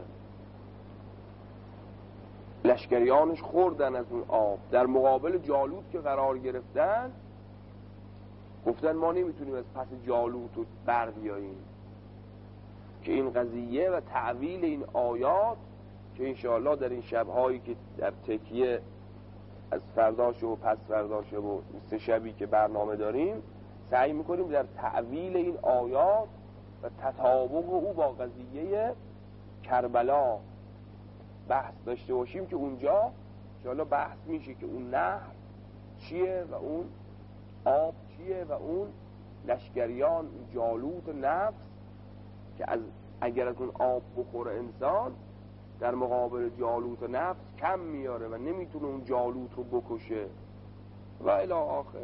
لشکریانش خوردن از اون آب. در مقابل جالوت که قرار گرفتن گفتن ما نمیتونیم از پس جالوت رو بر بیاییم. که این قضیه و تعویل این آیات که انشاءالله در این شبهایی که در تکیه از فرداش و پس فرداش و سه شبی که برنامه داریم سعی میکنیم در تعویل این آیات و تطابق او با قضیه کربلا بحث داشته باشیم که اونجا انشاءالله بحث میشه که اون نهر چیه و اون آب چیه و اون لشکریان جالوت نفس که از اگر از اون آب بخوره انسان در مقابل جالوت نفس کم میاره و نمیتونه اون جالوت رو بکشه و الی آخر.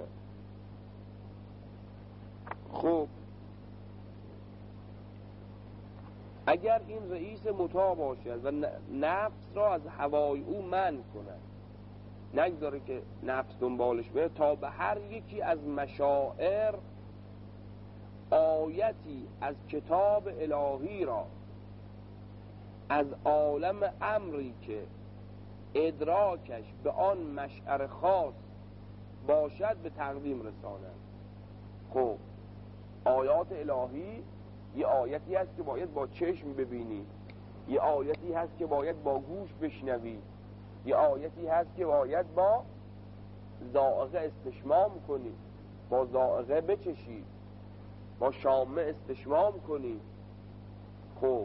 خب اگر این رئیس مطاع باشد و نفس را از هوای او منع کند، نگذاره که نفس دنبالش بره، تا به هر یکی از مشاعر آیتی از کتاب الهی را از عالم امری که ادراکش به آن مشعر خاص باشد به تقدیم رساند. خب آیات الهی یه آیتی هست که باید با چشم ببینی، یه آیتی هست که باید با گوش بشنوی، یه آیتی هست که باید با ذائقه استشمام کنی، با ذائقه بچشی، با شامه استشمام کنی. خب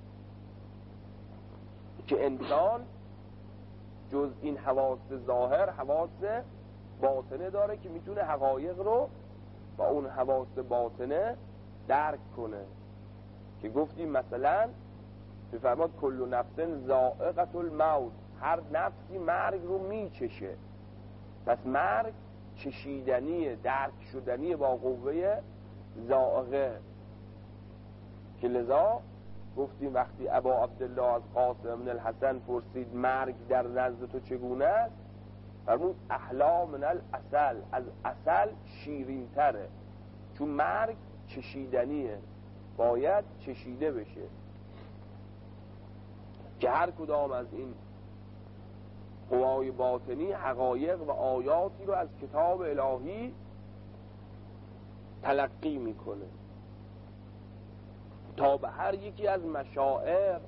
که انسان جز این حواس ظاهر حواس باطنه داره که میتونه حقایق رو با اون حواس باطنه درک کنه. که گفتیم مثلا بفرماد کل نفس ذائقة الموت، هر نفسی مرگ رو میچشه. پس مرگ چشیدنیه، درک شدنیه با قوه ذائقه. که لذا گفتیم وقتی ابا عبدالله از قاسم بن الحسن پرسید مرگ در نزد تو چگونه است، فرمود احلا من العسل، از عسل شیرین تره، چون مرگ چشیدنیه، باید چشیده بشه. که هر کدام از این قوای باطنی حقایق و آیاتی رو از کتاب الهی تلقی میکنه تا به هر یکی از مشاعر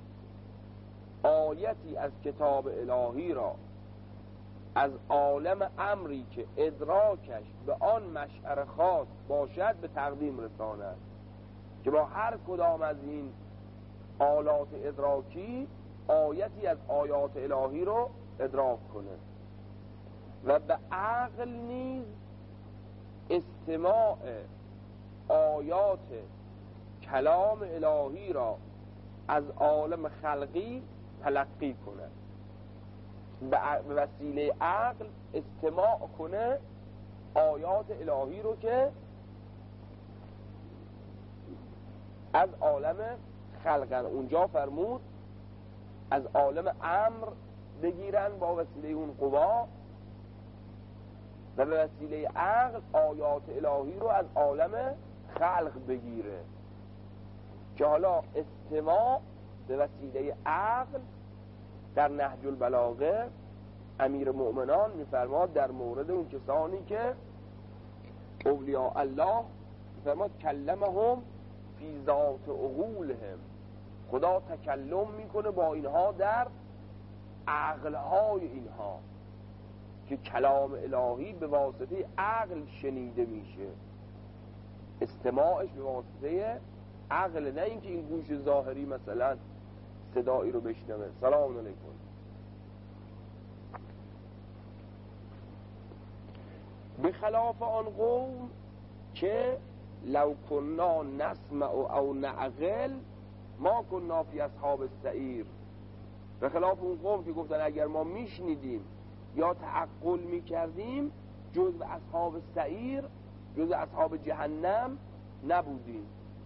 آیتی از کتاب الهی را از عالم امری که ادراکش به آن مشعر خاص باشد به تقدیم رساند. که با هر کدام از این آلات ادراکی آیتی از آیات الهی رو ادراک کنه. و به عقل نیز استماع آیات کلام الهی را از عالم خلقی تلقی کنه، به وسیله عقل استماع کنه آیات الهی رو که از عالم خلقن. اونجا فرمود از عالم امر بگیرن با وسیله اون قوا، و به وسیله عقل آیات الهی رو از عالم خلق بگیره. که حالا استماع به وسیله عقل در نهج البلاغه امیر مؤمنان میفرماد در مورد اون کسانی که اولیاء الله میفرماد کلمهم فی ذات عقولهم، خدا تکلم میکنه با اینها در عقلهای اینها، که کلام الهی به واسطه عقل شنیده میشه. استماعش به واسطه عقل، نه اینکه این گوش ظاهری مثلا صدایی رو بشنوه. سلام علیکم. به خلاف آن قوم که لو کنا نسمع او نعقل ما کنا فی اصحاب السعیر، به خلاف اون قوم که گفتن اگر ما میشنیدیم یا تعقل میکردیم جز به اصحاب السعیر، جز اصحاب جهنم نبودیم.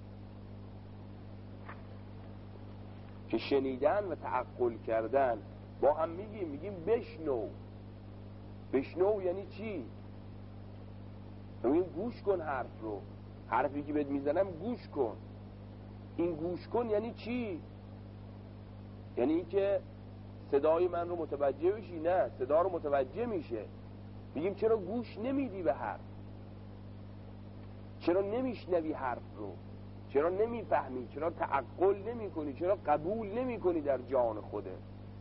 که شنیدن و تعقل کردن با هم میگیم میگیم بشنو. بشنو یعنی چی؟ میگیم گوش کن حرف رو، حرفی که بهت میزنم گوش کن. این گوش کن یعنی چی؟ یعنی این که صدای من رو متوجه بشی؟ نه، صدا رو متوجه میشه. میگیم چرا گوش نمیدی به حرف؟ چرا نمیشنوی حرف رو؟ چرا نمیفهمی؟ چرا تعقل نمی کنی؟ چرا قبول نمی کنی در جان خوده؟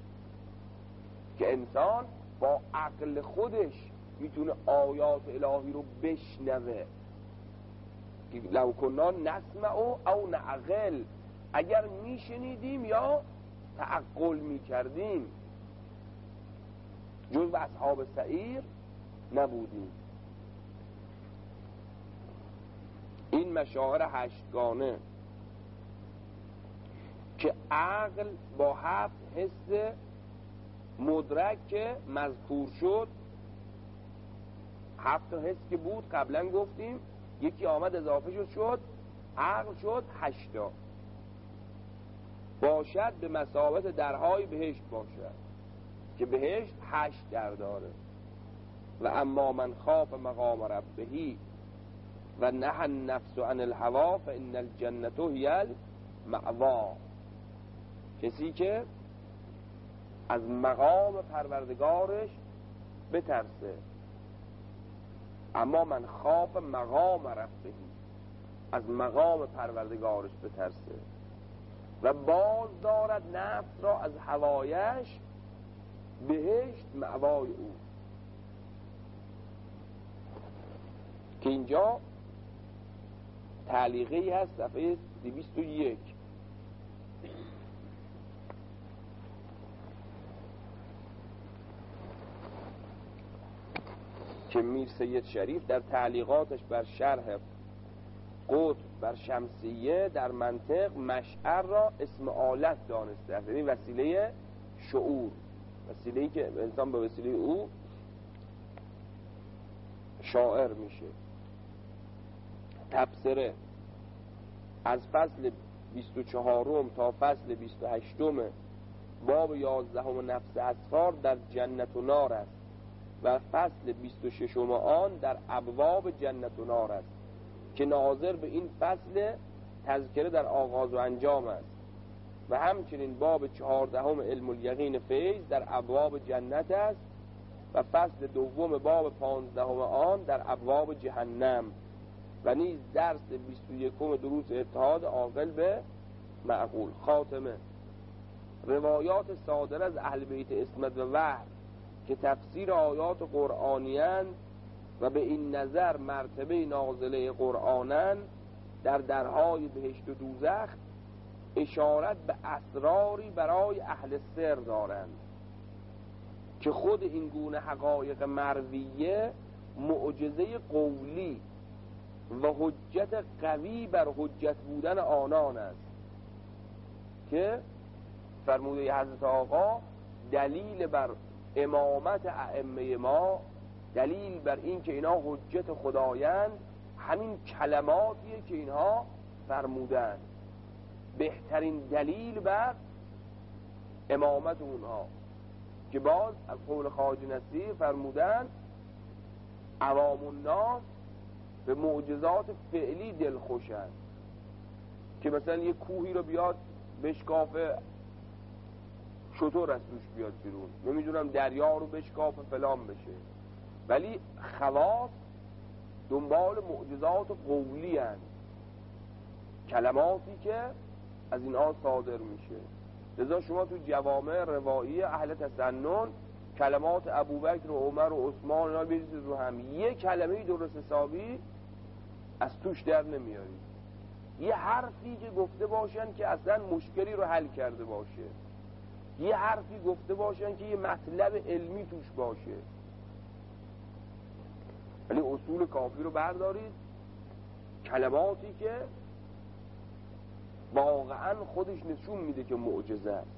که انسان با عقل خودش میتونه آیات الهی رو بشنوه. لو کنا نسمع او نعقل، اگر میشنیدیم یا تعقل میکردیم جز به اصحاب سعیر نبودیم. این مشاعر هشتگانه که عقل با هفت حس مدرک که مذکور شد، هفت حس که بود قبلا گفتیم، یکی آمد اضافه شد شد عقل شد هشتا، باشد به مثابت درهای بهشت باشد که بهشت هشت در داره. و اما من خاف مقام ربهی و نهى النفس عن الهوا فان الجنة هی المأوا، کسی که از مقام پروردگارش بترسه. اما من خاف مقام ربه، از مقام پروردگارش بترسه و باز دارد نفس را از هوایش، بهشت مأوای او. که اینجا تعلیقی هست صفحه دویست و یک که میر سید شریف در تعلیقاتش بر شرح قطب بر شمسیه در منطق مشعر را اسم آلت دانسته است، یعنی وسیله شعور، وسیله‌ای که انسان به وسیله او شاعر میشه. تبصره: از فصل بیست و چهارم تا فصل بیست و هشتم باب یازدهم نفس اسفار در جنت و نار است و فصل بیست و ششم آن در ابواب جنت و نار است که ناظر به این فصل تذکره در آغاز و انجام است و همچنین باب چهاردهم علم الیقین فیض در ابواب جنت است و فصل دوم باب پانزدهم آن در ابواب جهنم و نیز درس بیست و یکم دروس اتحاد عاقل به معقول. خاتمه: روایات صادر از اهل بیت عصمت و وحی که تفسیر آیات قرآنی‌اند و به این نظر مرتبه نازله قرآنن در درهای بهشت و دوزخ اشارت به اسراری برای اهل سر دارند که خود این گونه حقایق مرویه معجزه قولی و حجت قوی بر حجت بودن آنان است که فرموده حضرت آقا دلیل بر امامت ائمه ما، دلیل بر این که اینا حجت خدایند همین کلماتیه که اینها فرمودن. بهترین دلیل بر امامت اونها که باز از قول خواجه نصیر فرمودن عوام الناس به معجزات فعلی دل خوشند، که مثلا یه کوهی رو بیاد بشکافه شطور از توش بیاد بیرون، نمیدونم دریا رو بشکافه فلان بشه، ولی خواص دنبال معجزات قولی هستند، کلماتی که از اینها صادر میشه. لذا شما تو جوامع روایی اهل تسنن کلمات ابوبکر و عمر و عثمان اینا بریزید رو هم، یه کلمه درست حسابی از توش در نمیارید، یه حرفی که گفته باشن که اصلا مشکلی رو حل کرده باشه، یه حرفی گفته باشن که یه مطلب علمی توش باشه. ولی اصول کافی رو بردارید، کلماتی که واقعا خودش نشون میده که معجزه است،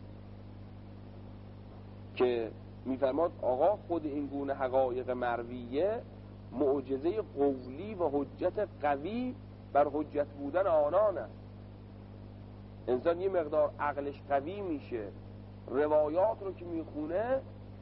که میفرماد آقا خود این گونه حقایق مرویه معجزه قولی و حجت قوی بر حجت بودن آنان است. انسان یه مقدار عقلش قوی میشه، روایات رو که میخونه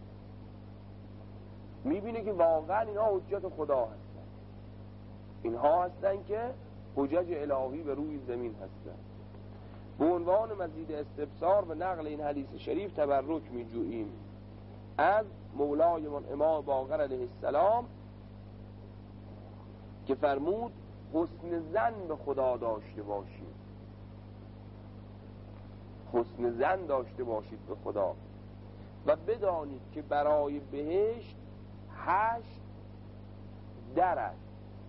میبینه که واقعا اینها حجت خدا هستن، اینها هستن که حجج الهی به روی زمین هستن. به عنوان مزید استفسار و نقل این حدیث شریف تبرک میجوییم از مولایمان امام باقر علیه السلام که فرمود حسن ظن به خدا داشته باشید، حسن ظن داشته باشید به خدا و بدانید که برای بهشت هشت در است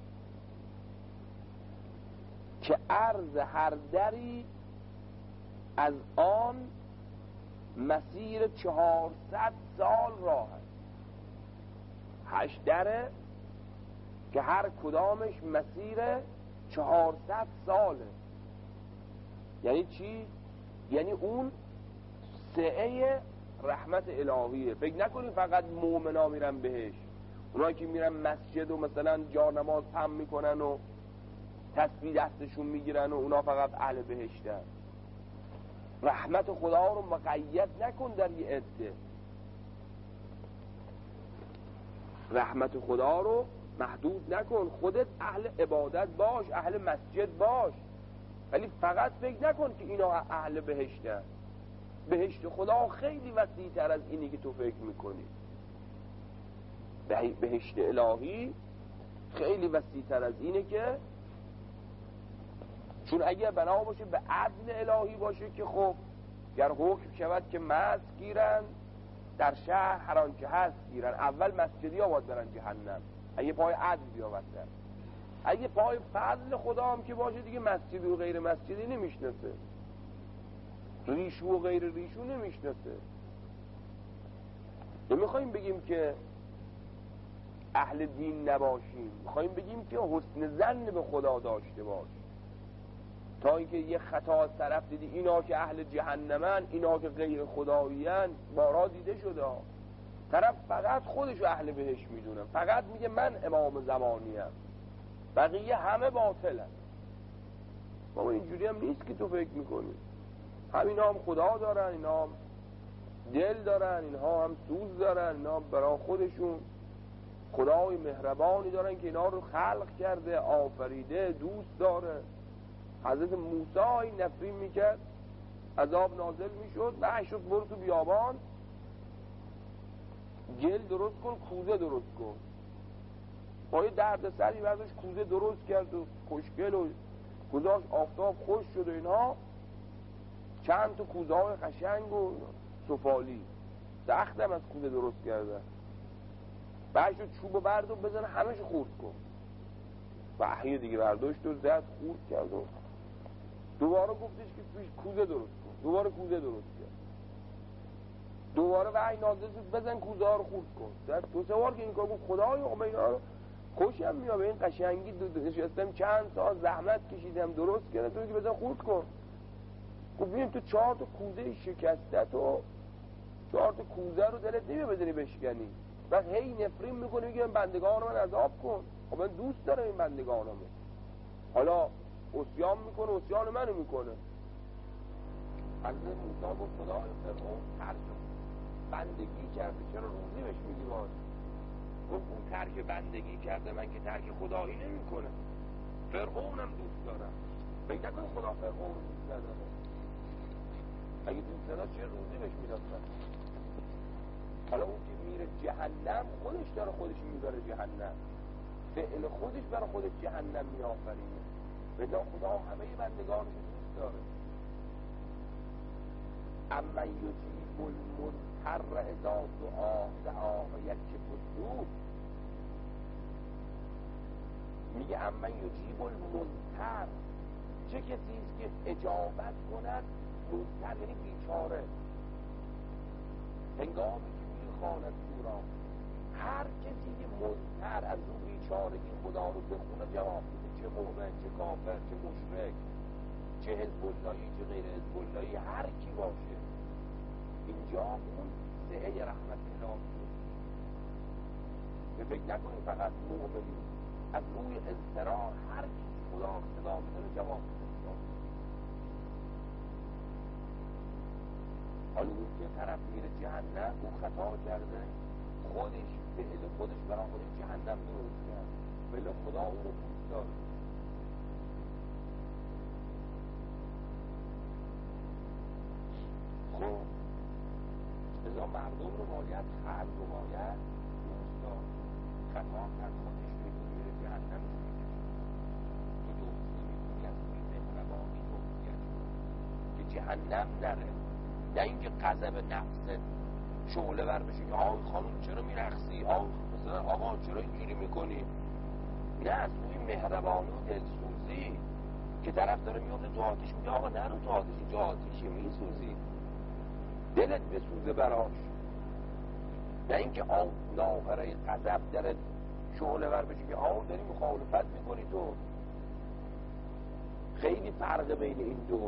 که عرض هر دری از آن مسیر چهارصد سال راه است. هشت دره که هر کدامش مسیر چهارصد ساله. یعنی چی؟ یعنی اون سعه رحمت الهیه. فکر نکنید فقط مومنا میرن بهش، اونایی که میرن مسجد و مثلا جا نماز پم میکنن و تسبیح دستشون میگیرن و اونا فقط اهل بهشتن. رحمت خدا رو مقید نکن در یه عده، رحمت خدا رو محدود نکن، خودت اهل عبادت باش، اهل مسجد باش، ولی فقط فکر نکن که اینا اهل بهشتن. بهشت خدا خیلی وسیع تر از اینی که تو فکر میکنی. بهشت الهی خیلی وسیع تر از اینه، که چون اگر بنا باشه به عدل الهی باشه که خب گر حکم شود که مست گیرن در شهر هر آنچه هست گیرن، اول مسجدی ها باید برن جهنم اگه پای عدل بیاوردن. اگه پای فضل خدا هم که باشه دیگه مسجدی و غیر مسجدی نمیشناسه، ریشو و غیر ریشو نمیشناسه. نمیخوایم بگیم که اهل دین نباشیم، میخوایم بگیم که حسن ظن به خدا داشته باش، تا اینکه یه خطا از طرف دیدی اینا که اهل جهنمن، اینا که غیر خدایین، بارا دیده شده. طرف فقط خودشو اهل بهش میدونم، فقط میگه من امام زمانیم، بقیه همه باطلن. بابا اینجوری هم نیست که تو فکر میکنی. همینا هم خدا دارن، اینا هم دل دارن، اینها هم سوز دارن، اینا هم برای خودشون خدای مهربانی دارن که اینا رو خلق کرده، آفریده، دوست داره. حضرت موسی این نفرین میکرد، عذاب نازل میشد، نه شد برو تو بیابان گل درست کن، کوزه درست کن. با یه درد سری برداشت کوزه درست کرد و خوشگل و گذاشت، آفتاب خوش شد و اینها، چند تا کوزه های قشنگ و سفالی. سختم از کوزه درست کرده. بعد شد چوب و برد و بزن همش خورد کن. وحی دیگه برداشت و زد خورد کرد و دوباره گفتش که پیش کوزه درست کن، دوباره کوزه درست کرد، دوباره وحی نازل شد بزن کوزه ها رو خورد کن. زد دو سه بار که این کار گفت خدایا خب اینا رو خوشم میاد، به این قشنگی نشستم چند ساعت زحمت کشیدم درست کردم، تو که بزن خورد کن. خب ببین تو چهار تا کوزه شکسته، تو چهار تا کوزه رو دلت نمیاد بدونی بشکنی، بعد هی نفرین میکنی میگه بندگان من عذاب کن. خب من دوست دارم این بندگانمو، حالا عصیان میکنه، عصیان منو میکنه. حضرت موسی گفت خدای فرعون ترک بندگی کرده، چرا روزی بهش میگی؟ باز گفت اون ترک بندگی کرده، من که ترک خدایی نمیکنه. فرعونم دوست دارم. فکر نکن خدا فرعون دوست نداره. اگه دوست نداره چه روزی بهش میدادن؟ حالا اون که میره جهنم خودش داره خودش میبره جهنم، فعل خودش برای خودش جهنم میآفرینه. بلا خدا همه بندگانش دوست داره. اما یجیب المضطر اذا دعا دعا و یکشف السوء. میگه اما یجیب المضطر، چه کسی است که اجابت کند؟ مضطر یعنی بیچاره، هنگامی که میخواند او را. هر کسی که مضطر از اون بیچارگی خدا رو بخونه جواب میده، چه مؤمن، چه کافر، چه مشرک، چه حزب اللهی، چه غیر حزب اللهی، هر کی باشه. اینجا اون سعه رحمت الهیه. به فکر نکنید فقط مؤمنی، از روی اضطرار هر کی خدا رو صدا بزنه جواب میده. حالا اون که طرف میره جهنم، او خطا کرده، خودش فعل خودش برای خودش جهنم درست کرد، ولی خدا اون رو دوست داره. خب ازا مردم رو باید خلق رو باید دوست دار. خطا کرد خودش میره جهنم میره. تو دوستی میکنی از توی مهربانی توسیت که جهنم نره، نه اینکه غضب نفست شعله ور بشه که آقای خانم چرا میرقصی، آقا مثلا آقا چرا اینجوری میکنی. نه، از توی مهربانی و دلسوزی که طرف داره میفته تو آتیش، میگه آقا نرو تو آتیش، اینجا آتیشه میسوزی، دلت بسوزه براش. نه اینکه آن ناهره غضب داره شعله ور بشه که آقا داری مخالفت میکنی. تو خیلی فرق بین این دو.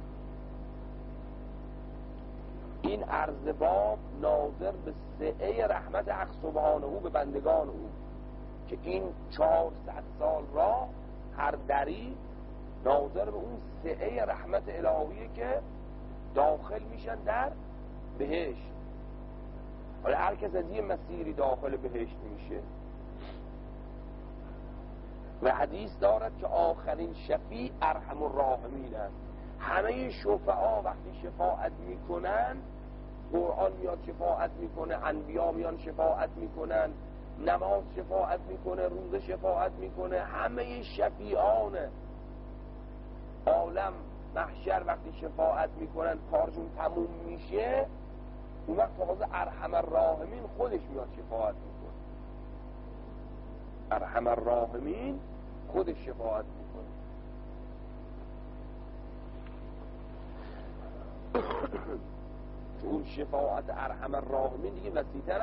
این عرض باب ناظر به سعه رحمت حق سبحانه او به بندگان او، که این چهارصد سال را هر دری ناظر به اون سعه رحمت الهیه که داخل میشن در بهشت. حالا هر کس از یه مسیری داخل بهشت میشه. و حدیث دارد که آخرین شفیع ارحم الراحمین است. همه شفعا وقتی شفاعت میکنن، قرآن میاد شفاعت میکنه، انبیا میان شفاعت میکنن، نماز شفاعت میکنه، روزه شفاعت میکنه، همه شفیعان عالم محشر وقتی شفاعت میکنن کارشون تموم میشه، اون وقت تازه ارحم الراحمین خودش میاد شفاعت میکنه. ارحم الراحمین خودش شفاعت میکنه. اون شفاعت ارحم الراحمین دیگه وسیع‌تر